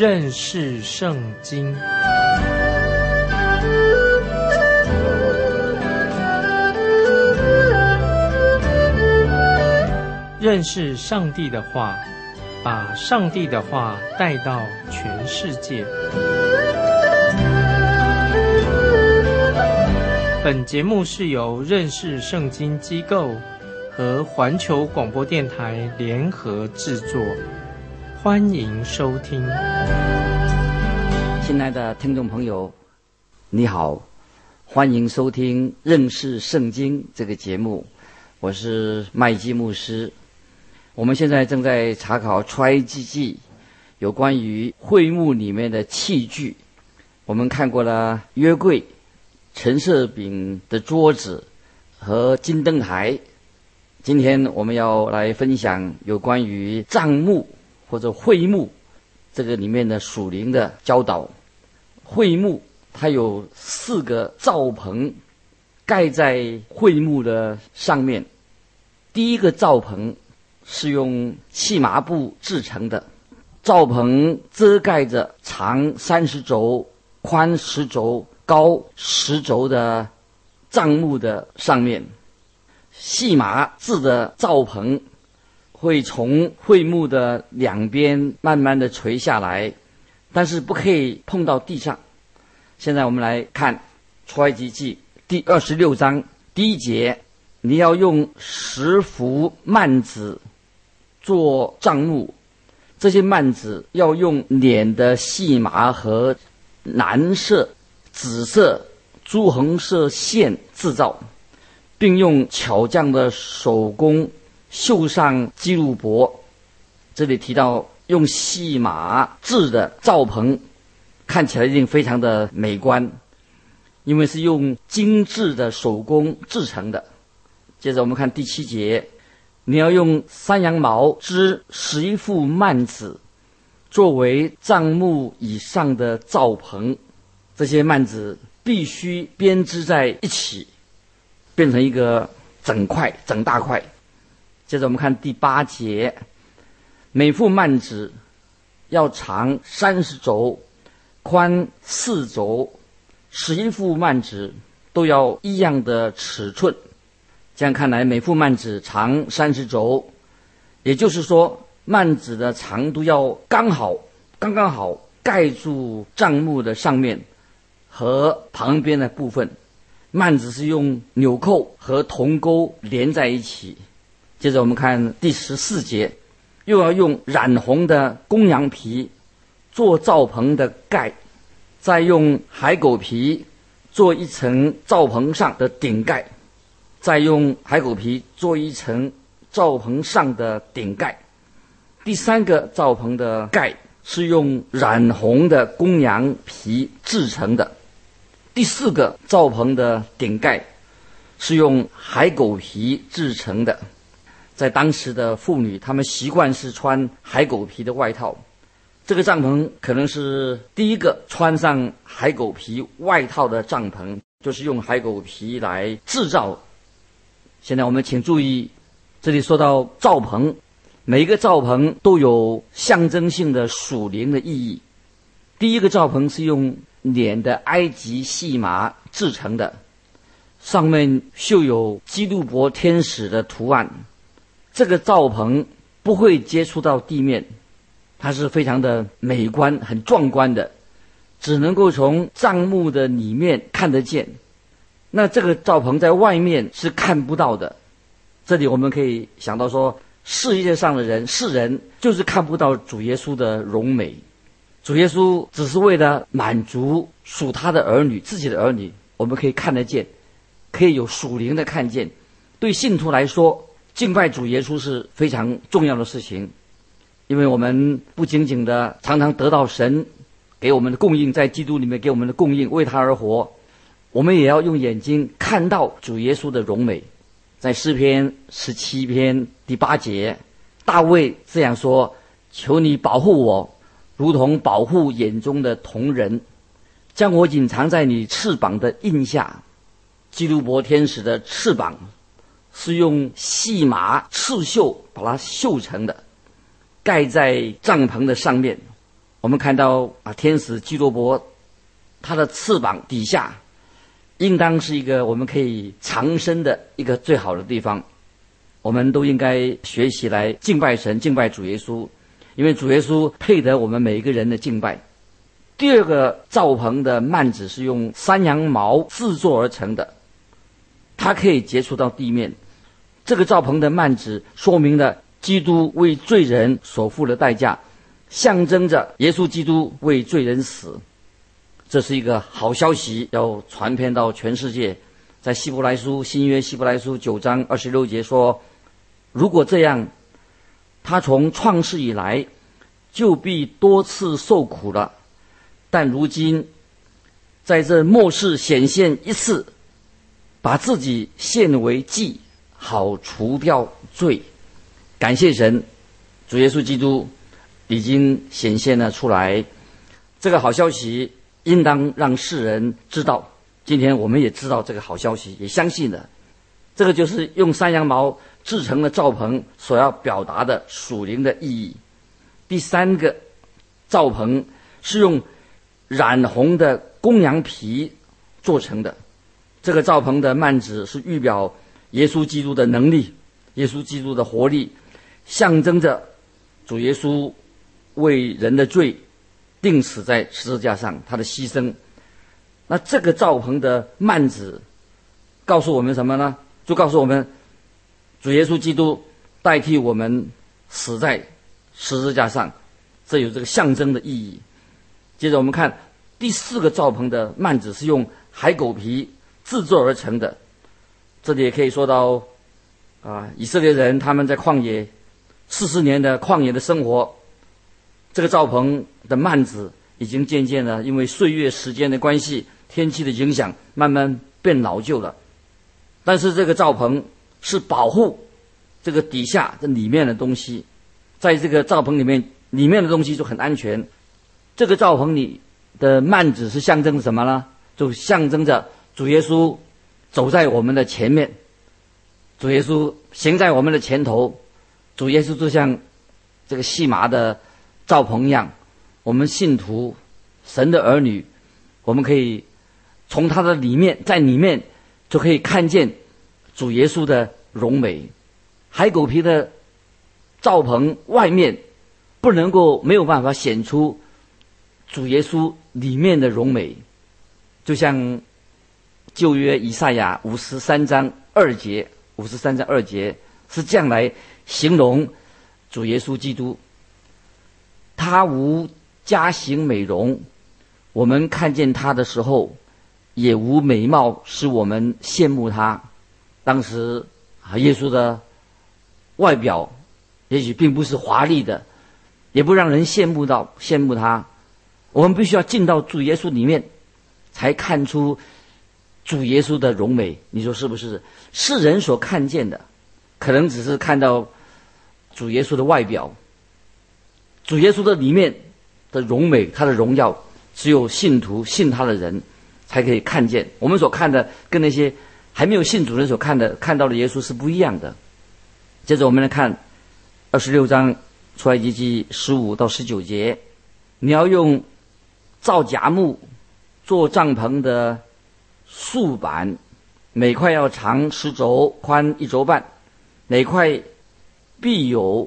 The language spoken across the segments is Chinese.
认识圣经。认识上帝的话，把上帝的话带到全世界。本节目是由认识圣经机构和环球广播电台联合制作，欢迎收听。 亲爱的听众朋友，你好，欢迎收听认识圣经这个节目，我是麦基牧师。我们现在正在查考出埃及记有关于会幕里面的器具，我们看过了约柜、陈设饼的桌子和金灯台。今天我们要来分享有关于帐幕或者会幕这个里面的属灵的教导。会幕它有4个罩棚盖在会幕的上面。第一个罩棚是用细麻布制成的，罩棚遮盖着长30肘、宽10肘、高10肘的帐幕的上面。细麻制的罩棚会从会幕的两边慢慢的垂下来，但是不可以碰到地上。现在我们来看出埃及记第26章第1节，你要用10幅幔子做帐幕，这些幔子要用捻的细麻和蓝色、紫色、朱红色线制造，并用巧匠的手工绣上基路伯。这里提到用细麻制的罩棚，看起来一定非常的美观，因为是用精致的手工制成的。接着我们看第7节，你要用山羊毛织11副幔子，作为帐幕以上的罩棚。这些幔子必须编织在一起，变成一个整大块。接着我们看第8节，每副幔子要长30肘，宽4肘，11副幔子都要一样的尺寸。这样看来，每副幔子长30肘，也就是说幔子的长度要刚刚好盖住帐幕的上面和旁边的部分。幔子是用纽扣和铜钩连在一起。接着我们看第14节，又要用染红的公羊皮做罩棚的盖，再用海狗皮做一层罩棚上的顶盖，再用海狗皮做一层罩棚上的顶盖。第3个罩棚的盖是用染红的公羊皮制成的。第4个罩棚的顶盖是用海狗皮制成的。在当时的妇女，她们习惯是穿海狗皮的外套。这个帐篷可能是第一个穿上海狗皮外套的帐篷，就是用海狗皮来制造。现在我们请注意，这里说到罩棚，每一个罩棚都有象征性的属灵的意义。第一个罩棚是用捻的埃及细麻制成的，上面绣有基路伯天使的图案。这个罩棚不会接触到地面，它是非常的美观、很壮观的，只能够从帐幕的里面看得见。那这个罩棚在外面是看不到的。这里我们可以想到说，世界上的人，世人就是看不到主耶稣的荣美。主耶稣只是为了满足属他的儿女，自己的儿女，我们可以看得见，可以有属灵的看见。对信徒来说，敬拜主耶稣是非常重要的事情，因为我们不仅仅的常常得到神给我们的供应，在基督里面给我们的供应，为他而活，我们也要用眼睛看到主耶稣的荣美。在诗篇17篇第8节，大卫这样说：求你保护我，如同保护眼中的瞳人，将我隐藏在你翅膀的印下。基路伯天使的翅膀是用细麻刺绣把它绣成的，盖在帐篷的上面。 我们看到天使基罗伯，他的翅膀底下应当是一个我们可以藏身的一个最好的地方。我们都应该学习来敬拜神，敬拜主耶稣，因为主耶稣配得我们每一个人的敬拜。第二个罩棚的幔子是用山羊毛制作而成的，它可以接触到地面。这个罩棚的幔子说明了基督为罪人所付的代价，象征着耶稣基督为罪人死。这是一个好消息，要传遍到全世界。在希伯来书，新约希伯来书9章26节说，如果这样，他从创世以来就必多次受苦了，但如今在这末世显现一次，把自己献为祭，好除掉罪。感谢神，主耶稣基督已经显现了出来。这个好消息应当让世人知道。今天我们也知道这个好消息，也相信了。这个就是用山羊毛制成的罩棚所要表达的属灵的意义。第三个罩棚是用染红的公羊皮做成的。这个罩棚的幔子是预表耶稣基督的能力，耶稣基督的活力，象征着主耶稣为人的罪钉死在十字架上，他的牺牲。那这个罩棚的幔子告诉我们什么呢？就告诉我们主耶稣基督代替我们死在十字架上，这有这个象征的意义。接着我们看第四个罩棚的幔子是用海狗皮制作而成的。这里也可以说到以色列人他们在旷野40年的旷野的生活，这个罩棚的幔子已经渐渐的因为岁月时间的关系，天气的影响，慢慢变老旧了。但是这个罩棚是保护这个底下这里面的东西，在这个罩棚里面的东西就很安全。这个罩棚里的幔子是象征什么呢？就象征着主耶稣走在我们的前面，主耶稣行在我们的前头。主耶稣就像这个细麻的罩棚一样，我们信徒神的儿女，我们可以从他的里面，在里面就可以看见主耶稣的荣美。海狗皮的罩棚外面不能够没有办法显出主耶稣里面的荣美，就像旧约以赛亚53章2节是这样来形容主耶稣基督。他无佳形美容，我们看见他的时候也无美貌使我们羡慕他。当时耶稣的外表也许并不是华丽的，也不让人羡慕他。我们必须要进到主耶稣里面，才看出主耶稣的荣美。你说是不是？世人所看见的可能只是看到主耶稣的外表，主耶稣的里面的荣美，他的荣耀，只有信徒信他的人才可以看见。我们所看的跟那些还没有信主人所看到的耶稣是不一样的。接着我们来看26章出埃及记15到19节，你要用皂荚木做帐篷的竖板，每块要长10肘，宽1肘半，每块必有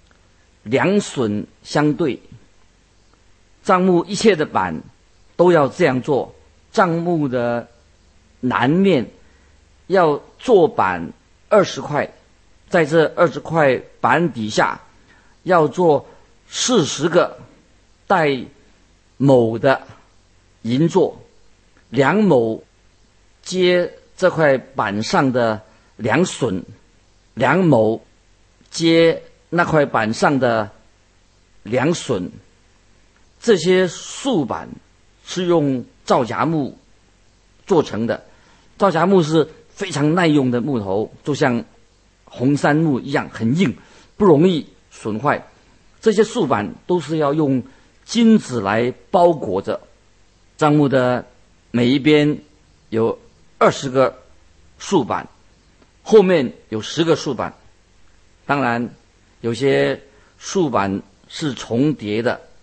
2榫相对。帐幕一切的板都要这样做。帐幕的南面要做板20块，在这20块板底下要做40个带卯的银座，2卯接这块板上的2榫，2卯接那块板上的2榫。这些竖板是用皂荚木做成的。皂荚木是非常耐用的木头，就像红杉木一样，很硬，不容易损坏。这些竖板都是要用金子来包裹着。帐幕的每一边有20个竖板，后面有10个竖板。当然有些竖板是重叠的，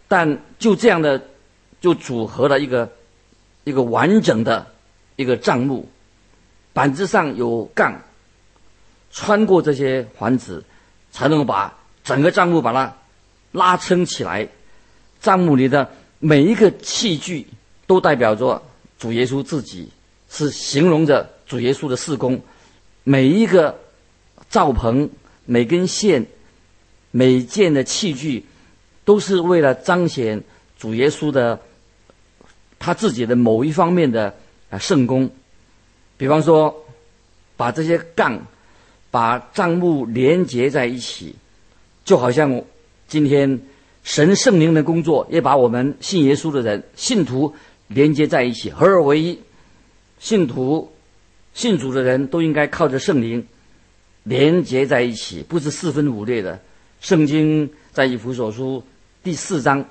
但就这样的就组合了一个完整的一个帐幕，板子上有杠，穿过这些环子，才能够把整个帐幕把它拉撑起来。帐幕里的每一个器具都代表着主耶稣自己，是形容着主耶稣的事工。每一个罩棚、每根线、每件的器具，都是为了彰显主耶稣的他自己的某一方面的圣功。比方说，把这些杠把帐幕连结在一起，就好像今天神圣灵的工作也把我们信耶稣的人信徒连接在一起，合而为一。信徒信主的人都应该靠着圣灵连结在一起，不是四分五裂的。圣经在以弗所书第4章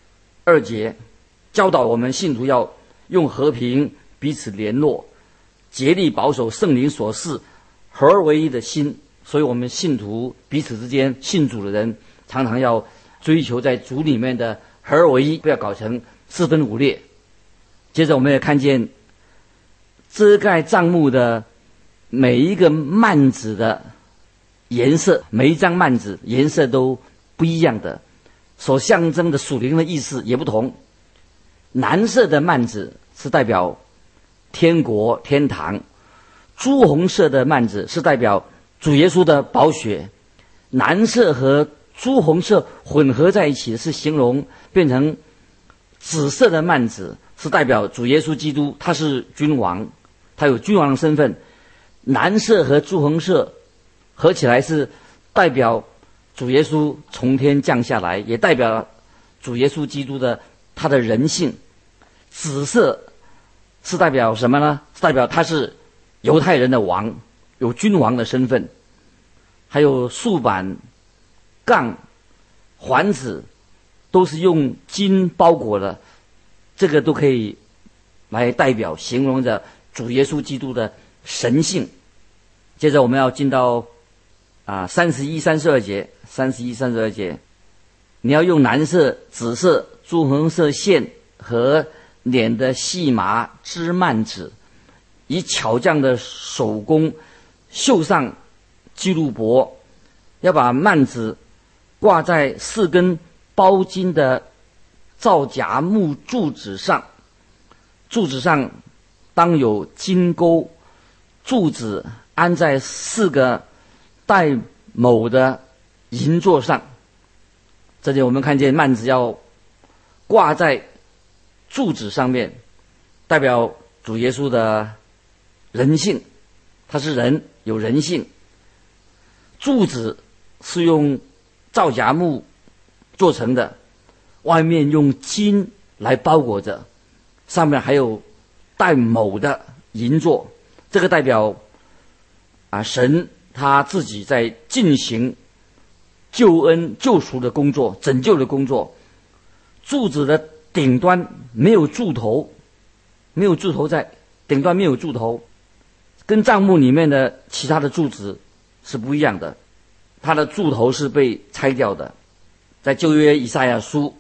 2节教导我们信徒要用和平彼此联络，竭力保守圣灵所示合而为一的心。所以我们信徒彼此之间，信主的人常常要追求在主里面的合而为一，不要搞成四分五裂。接着我们也看见遮盖帐幕的每一个幔子的颜色，每一张幔子颜色都不一样的，所象征的属灵的意思也不同。蓝色的幔子是代表天国天堂，朱红色的幔子是代表主耶稣的宝血，蓝色和朱红色混合在一起是形容变成紫色的幔子，是代表主耶稣基督，他是君王，他有君王的身份。蓝色和朱红色合起来是代表主耶稣从天降下来，也代表主耶稣基督的他的人性。紫色是代表什么呢？是代表他是犹太人的王，有君王的身份。还有竖板、杠、环子都是用金包裹的，这个都可以来代表形容着主耶稣基督的神性。接着我们要进到31、32节，31、32节，你要用蓝色、紫色、朱红色线和捻的细麻织幔子，以巧匠的手工绣上基路伯，要把幔子挂在4根包金的皂荚木柱子上，柱子上当有金钩，柱子安在4个带卯的银座上。这里我们看见幔子要挂在柱子上面，代表主耶稣的人性，他是人，有人性。柱子是用皂荚木做成的，外面用金来包裹着，上面还有带卯的银座，这个代表神他自己在进行救恩救赎的工作，拯救的工作。柱子的顶端没有柱头，没有柱头在顶端，没有柱头，跟帐幕里面的其他的柱子是不一样的，它的柱头是被拆掉的。在旧约以赛亚书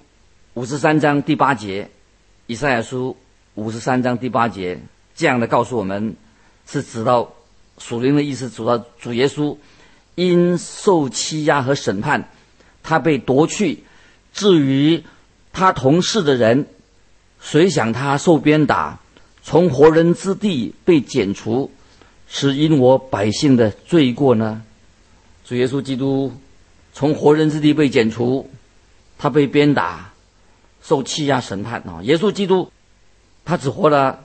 53章第8节，以赛亚书53章第8节这样的告诉我们，是指到属灵的意思，指到主耶稣因受欺压和审判，他被夺去，至于他同事的人，谁想他受鞭打，从活人之地被剪除，是因我百姓的罪过呢？主耶稣基督从活人之地被剪除，他被鞭打，受欺压审判。耶稣基督他只活了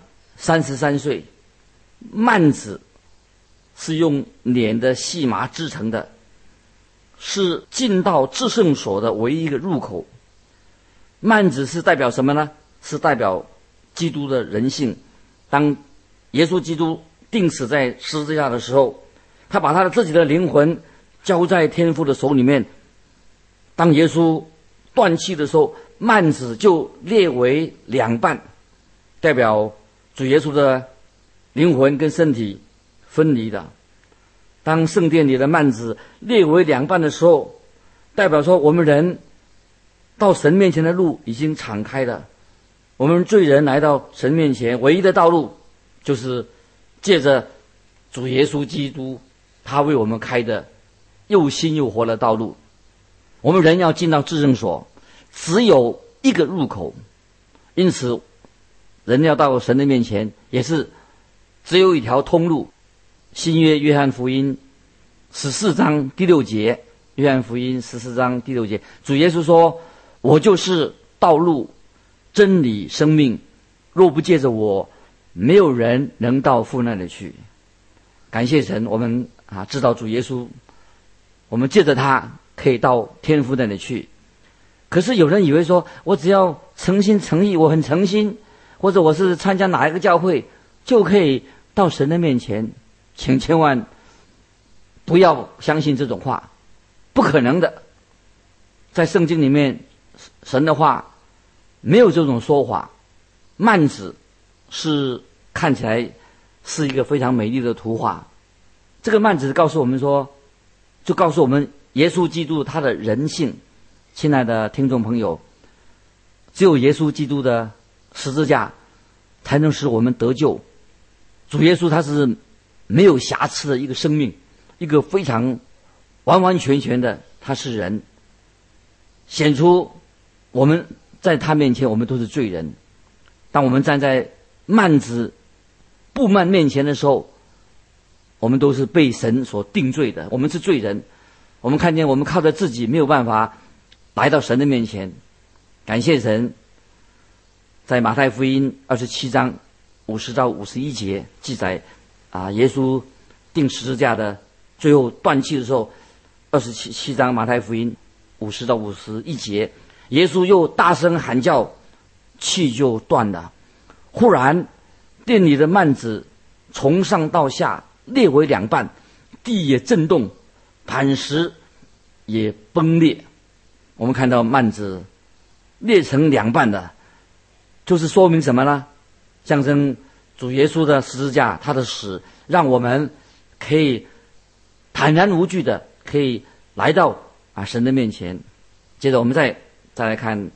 33岁。幔子是用捻的细麻织成的，是进到至圣所的唯一一个入口。幔子是代表什么呢？是代表基督的人性。当耶稣基督钉死在十字架的时候，他把他的自己的灵魂交在天父的手里面。当耶稣断气的时候，幔子就裂为2半，代表主耶稣的灵魂跟身体分离的。当圣殿里的幔子裂为2半的时候，代表说我们人到神面前的路已经敞开了。我们罪人来到神面前唯一的道路，就是借着主耶稣基督，他为我们开的又新又活的道路。我们人要进到至圣所，只有一个入口，因此人要到神的面前也是只有一条通路。新约约翰福音14章第6节，约翰福音14章第6节，主耶稣说：我就是道路真理生命，若不借着我，没有人能到父那里去。感谢神，我们知道主耶稣，我们借着他可以到天父那里去。可是有人以为说，我只要诚心诚意，我很诚心，或者我是参加哪一个教会，就可以到神的面前。请千万不要相信这种话，不可能的。在圣经里面，神的话没有这种说法。幔子是看起来是一个非常美丽的图画，这个幔子告诉我们说，就告诉我们耶稣基督他的人性。亲爱的听众朋友，只有耶稣基督的十字架才能使我们得救。主耶稣他是没有瑕疵的一个生命，一个非常完完全全的，他是人，显出我们在他面前我们都是罪人。当我们站在幔子布幔面前的时候，我们都是被神所定罪的，我们是罪人。我们看见我们靠着自己没有办法来到神的面前。感谢神，在马太福音27章50到51节记载耶稣钉十字架的最后断气的时候，27章马太福音50到51节，耶稣又大声喊叫，气就断了。忽然殿里的幔子从上到下裂为两半，地也震动，磐石也崩裂。我们看到幔子裂成两半的，就是说明什么呢？象征主耶稣的十字架，他的死让我们可以坦然无惧的可以来到神的面前。接着我们再来看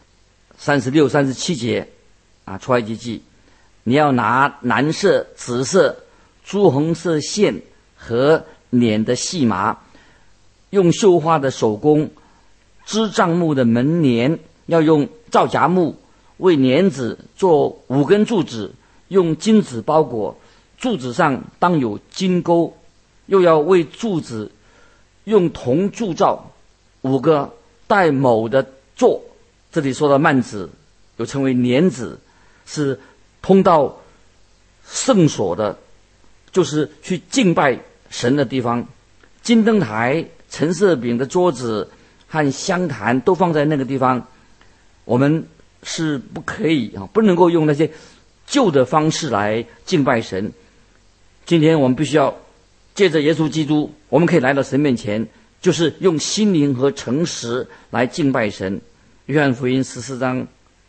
36、37节出埃及记，你要拿蓝色、紫色、朱红色线和捻的细麻，用绣花的手工织帐幕的门帘，要用皂荚木为帘子做5根柱子，用金子包裹，柱子上当有金钩，又要为柱子用铜铸造5个带卯的座。这里说到幔子又称为帘子，是通到圣所的，就是去敬拜神的地方。金灯台、陈设饼的桌子和香坛都放在那个地方。我们是不可以不能够用那些旧的方式来敬拜神。今天我们必须要借着耶稣基督，我们可以来到神面前，就是用心灵和诚实来敬拜神。约翰福音14章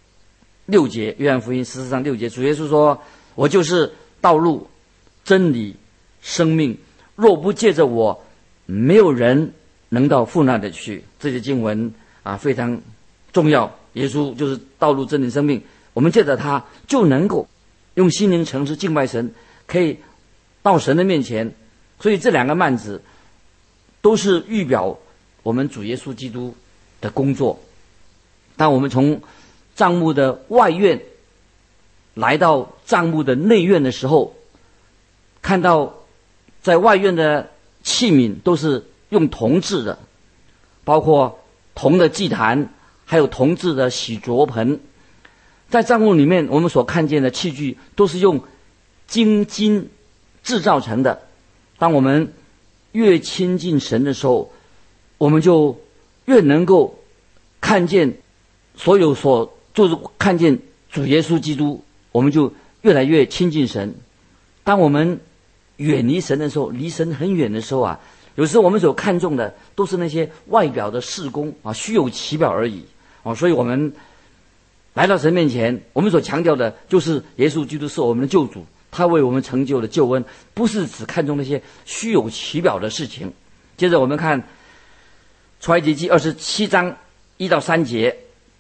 6节，约翰福音14章6节，主耶稣说：我就是道路、真理、生命，若不借着我，没有人能到父那里去。这些经文非常重要。耶稣就是道路、真理、生命，我们借着他就能够用心灵诚实敬拜神，可以到神的面前。所以这两个幔子都是预表我们主耶稣基督的工作。当我们从帐幕的外院来到帐幕的内院的时候，看到在外院的器皿都是用铜制的，包括铜的祭坛，还有铜制的洗濯盆。在帐幕里面我们所看见的器具都是用精金制造成的。当我们越亲近神的时候，我们就越能够看见就是看见主耶稣基督，我们就越来越亲近神。当我们远离神的时候，离神很远的时候有时候我们所看重的都是那些外表的事工虚有其表而已所以我们来到神面前，我们所强调的就是耶稣基督是我们的救主，他为我们成就了救恩，不是只看重那些虚有其表的事情。接着我们看出埃及记27章1到3节，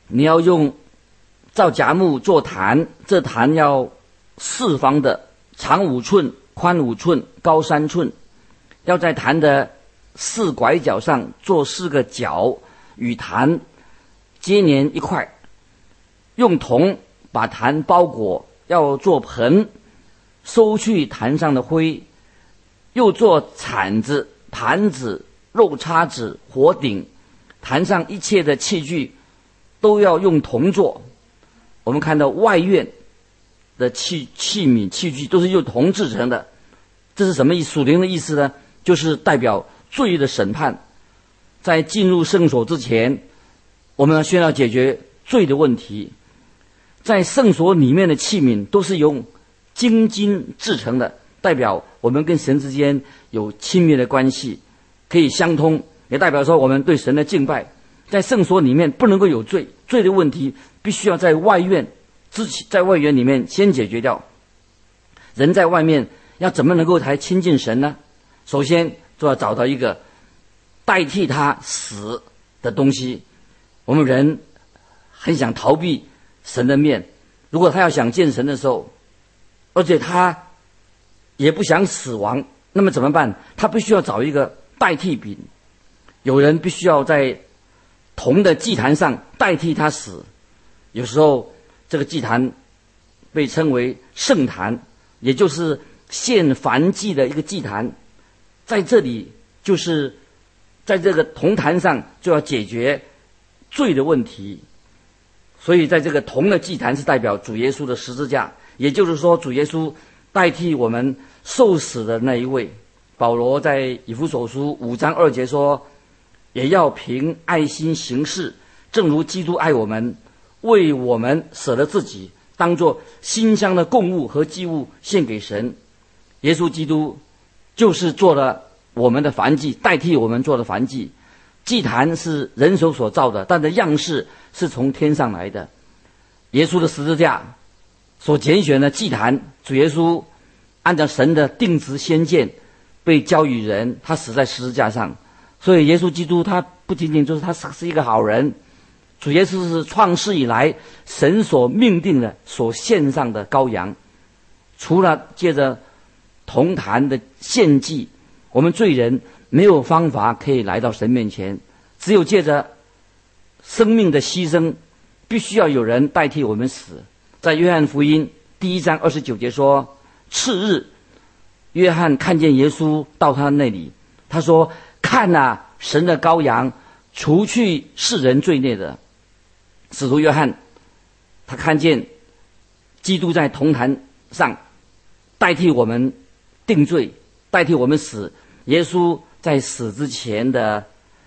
你要用皂荚木做坛，这坛要四方的，长5寸，宽5寸，高3寸。要在坛的4拐角上做4个角，与坛接连一块，用铜把坛包裹，要做盆，收去坛上的灰，又做铲子、盘子、肉叉子、火鼎，坛上一切的器具都要用铜做。我们看到外院的器皿器具都是用铜制成的，这是什么意思？属灵的意思呢？就是代表罪的审判。在进入圣所之前，我们需要解决罪的问题。在圣所里面的器皿都是用精金制成的，代表我们跟神之间有亲密的关系，可以相通，也代表说我们对神的敬拜。在圣所里面不能够有罪，罪的问题必须要在外院里面先解决掉。人在外面要怎么能够才亲近神呢？首先就要找到一个代替他死的东西。我们人很想逃避神的面，如果他要想见神的时候，而且他也不想死亡，那么怎么办？他必须要找一个代替品。有人必须要在铜的祭坛上代替他死。有时候这个祭坛被称为圣坛，也就是献燔祭的一个祭坛。在这里就是在这个铜坛上就要解决罪的问题。所以在这个铜的祭坛是代表主耶稣的十字架，也就是说主耶稣代替我们受死的那一位。保罗在以弗所书5章2节说，也要凭爱心行事，正如基督爱我们，为我们舍了自己，当作馨香的供物和祭物献给神。耶稣基督就是做了我们的燔祭，代替我们做的燔祭。祭坛是人手所造的，但的样式是从天上来的。耶稣的十字架所拣选的祭坛，主耶稣按照神的定旨先见被交与人，他死在十字架上。所以耶稣基督他不仅仅就是他是一个好人，主耶稣是创世以来神所命定的所献上的羔羊。除了借着铜坛的献祭，我们罪人没有方法可以来到神面前，只有借着生命的牺牲，必须要有人代替我们死。在约翰福音1章29节说，次日约翰看见耶稣到他那里，他说，看啊，神的羔羊，除去世人罪孽的。使徒约翰他看见基督在铜坛上代替我们定罪，代替我们死。耶稣在死之前的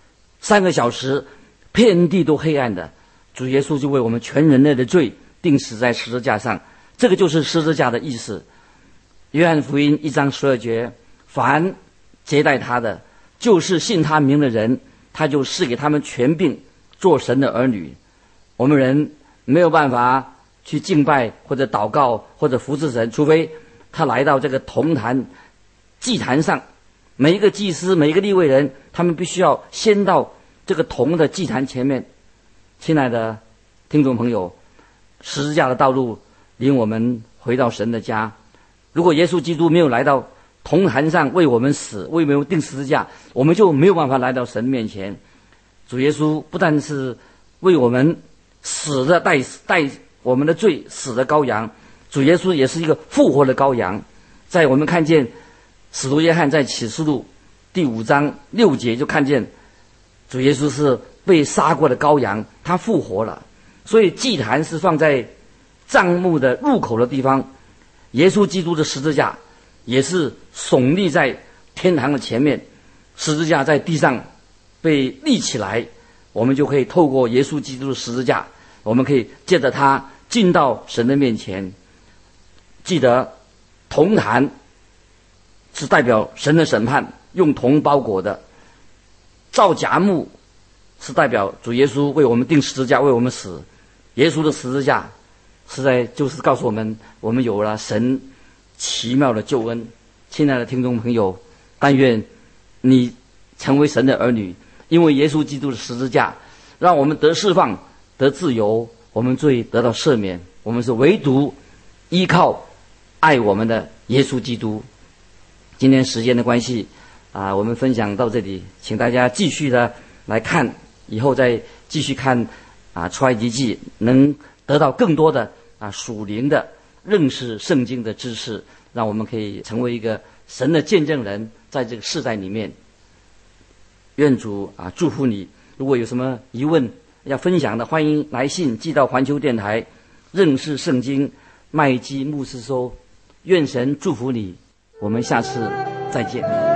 3个小时，遍地都黑暗的，主耶稣就为我们全人类的罪钉死在十字架上。这个就是十字架的意思。约翰福音1章12节，凡接待他的，就是信他名的人，他就赐给他们权柄，做神的儿女。我们人没有办法去敬拜或者祷告或者服侍神，除非他来到这个铜坛祭坛上。每一个祭司，每一个利未人，他们必须要先到这个铜的祭坛前面。亲爱的听众朋友，十字架的道路领我们回到神的家。如果耶稣基督没有来到铜坛上为我们死，为我们钉十字架，我们就没有办法来到神面前。主耶稣不但是为我们死的代我们的罪死的羔羊，主耶稣也是一个复活的羔羊。在我们看见使徒约翰在启示录第5章6节就看见主耶稣是被杀过的羔羊，他复活了。所以祭坛是放在帐幕的入口的地方，耶稣基督的十字架也是耸立在天堂的前面。十字架在地上被立起来，我们就可以透过耶稣基督的十字架，我们可以借着它进到神的面前。记得铜坛是代表神的审判，用铜包裹的。皂荚木是代表主耶稣为我们钉十字架，为我们死。耶稣的十字架就是告诉我们，我们有了神奇妙的救恩。亲爱的听众朋友，但愿你成为神的儿女，因为耶稣基督的十字架让我们得释放， 得自由，我们罪得到赦免，我们是唯独依靠爱我们的耶稣基督。今天时间的关系我们分享到这里，请大家继续的来看，以后再继续看出埃及记，能得到更多的属灵的认识圣经的知识，让我们可以成为一个神的见证人，在这个世代里面。愿主祝福你。如果有什么疑问要分享的，欢迎来信寄到环球电台认识圣经麦基牧师收。愿神祝福你，我们下次再见。